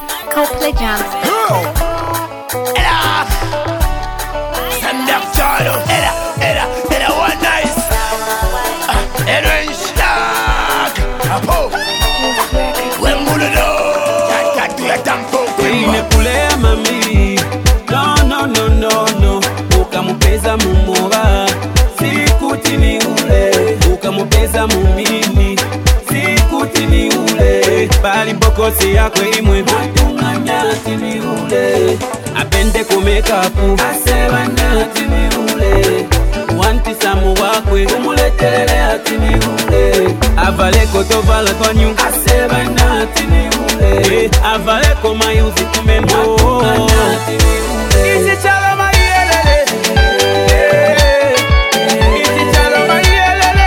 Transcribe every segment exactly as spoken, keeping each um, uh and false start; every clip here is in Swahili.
Coldplay Jams. Era Stand up Charo. Era, era, era one nice Era Stark Apo Wembuludo Katu ya tampo Inekulea mami. No, no, no, no, no. Ukamupeza mumoba. Sikutini ule. Ukamupeza mumini. Sikutini ule. Bali bokosi yako imwe. Matunganya tini ule. Apende kumekapu. Aseba na tini ule. Wanti samu wakwe. Umuletelele atini ule. Avale koto vala twanyu. Aseba na tini ule. Avale koma yuzi kumendo. Isi chala mayelele. Isi chala mayelele.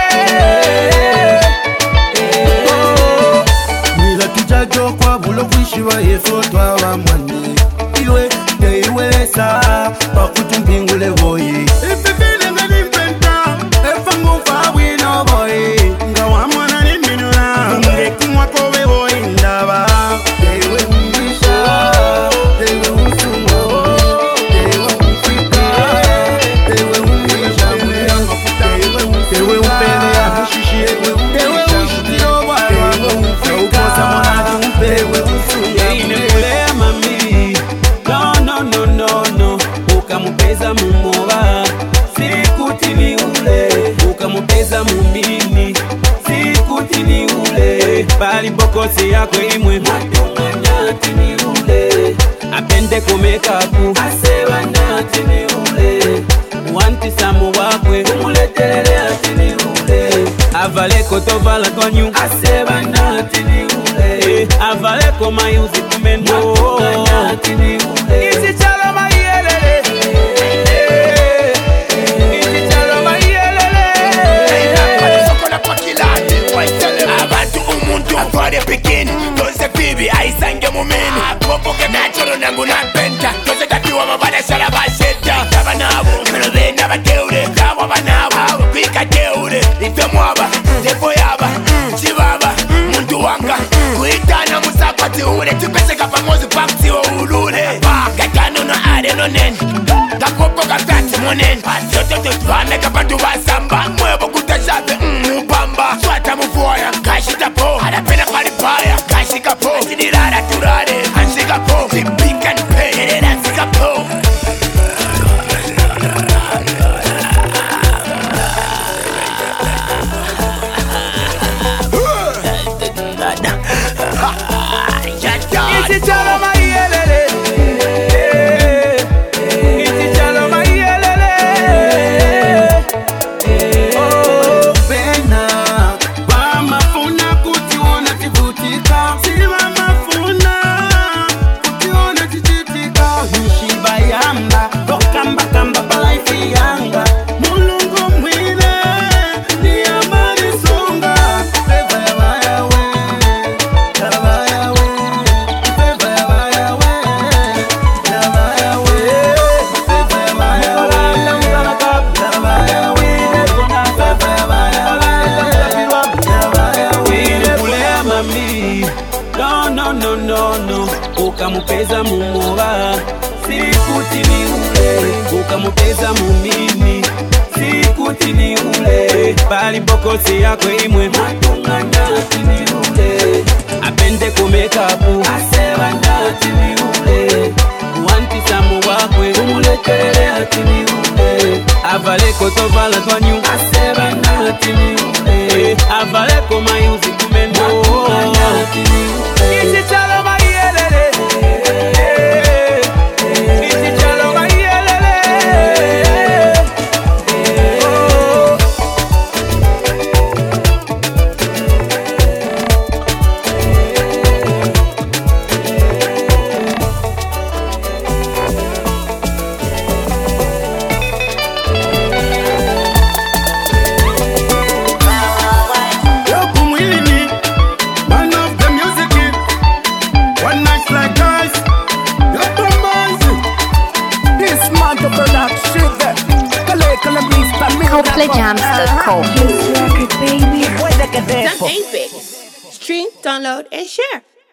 Mila tujajo kwa bulo kuishiwa yeso twa wa mwani. Iwe te iwe sa pakutumbingule boyi. Ife vile ngani mpenta efa ngufa wino boyi. Nga wa mwana ni minuna ngeki mwako we boyi ndaba. Tewe umbisha tewe usungo tewe umfika tewe umbisha tewe upele ya mishishi tewe ushitiro wa tewe umfika mwana tumpewe usungo. Inekulea mami. No, no, no, no, no. Ukamupeza mumoba. Sikutini ule. Ukamupeza mumini. Sikutini ule. Bali bokosi yako imwe. Matunganya tini ule. Apende kumekapu. Aseba na tini ule. Wanti samu wakwe. Umuletelele atini ule. Avale koto vala twanyu. Aseba na tini ule. Avale koma yuzi kumendo. Matunganya tini ule. Isi chala mayelele. Isi chala mayelele. Sokola kwa kilati Abantu umuntu atware pekini Tose fibi aisange mumini Popoke nachoro nangu napenta Tose katiwa mabada shala baseta Taba nabo, kanobe nabateure Kawa banabo, kwika teure Ife mwaba, tefo yaba Chibaba, muntu wanga Kuitana musapati ure Tupese kapamozi pakti wa ulule Gatano no are no neni Kakopo kapati moneni Yoto tutwane kapatu basamba Mwebo kutashabe mupamba Swata mufuaya, kashita po Harapena palipaya, kashika po Sinirara turare, hanshika po Tipping and pay, erera sika po Isi chala mayelele. Isi chala mayelele. Oh, pena wamafuna kutiona tivutika. Si wamafuna kutiona tichitika. Nishiba yamba Okamba kamba palaifi yanga. Mulungu mwine ni amari songa. Feva ya waya we ya waya we. Feva ya waya we ya waya we. Feva ya waya we ya waya we. Feva ya waya we ya waya we. Inekulea mami. No, no, no, no, no. Ukamupeza mumoba. Sikutini ule. Ukamupeza mumini. Sikutini ule. Bali bokosi yako imwe. Matunganya tini ule. Apende kumekapu. Aseba na tini ule. Wanti samu wakwe. Umuletelele atini ule. Avale koto vala twanyu. Aseba na tini ule. Avale koma yuzi kumendo. Matunganya tini ule. Isi chala mayelele. Isi chala mayelele. Oh. Yo kumwilini, man of the music. One night like guys. Yo bombazi. This man to production. Kale kale beast and me. Coldplay Jams dot com. Don't Apex. Stream, download, and share.